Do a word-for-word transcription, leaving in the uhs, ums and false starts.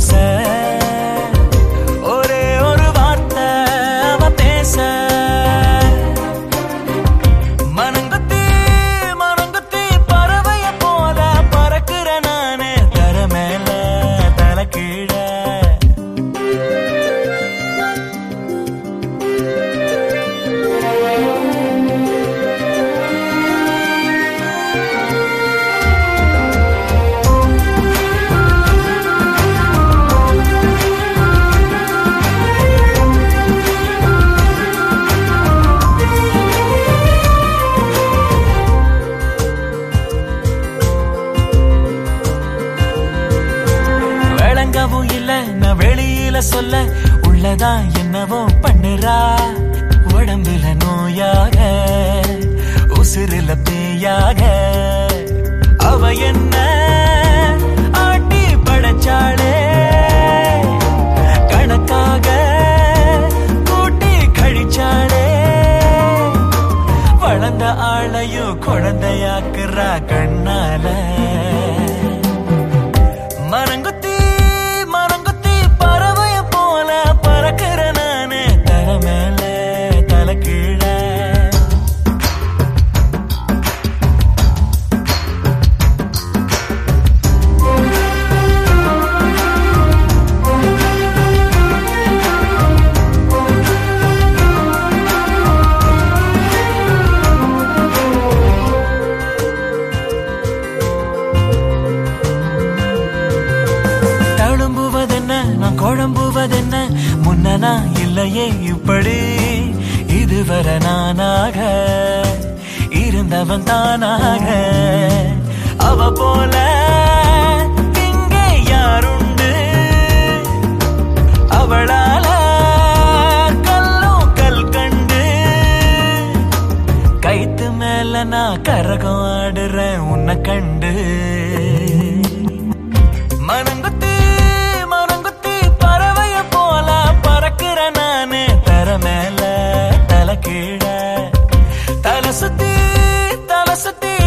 ஆசை ஒரே ஒரு வார்த்தை அவ பேச மனங்குத்தி மனங்குத்தி பறவைய போல பறக்குற நானே தர மேல தலை கீழ இல்ல நான் வெளியில சொல்ல உள்ளதா என்னவோ பண்ணுறா உடம்புல நோயாக உசுருல பேயாக அவ என்ன ஆட்டி படைச்சாளே கணக்காக கூட்டி கழிச்சாளே வளர்ந்த ஆளையும் குழந்தையாக்குறா கண்ணால மரங்குத்தி குழம்புவதென்ன முன்னனா இல்லையே இப்படி இதுவரை நானாக இருந்தவன் தானாக அவ போல இங்கே யாருண்டு அவளால கல்லும் கல் கண்டு கைத்து மேல நான் கரகம் ஆடுறேன் உன்னை கண்டு மனங்குத்தி மேல தலை கீழ தலை சுத்தி தலை சுத்தி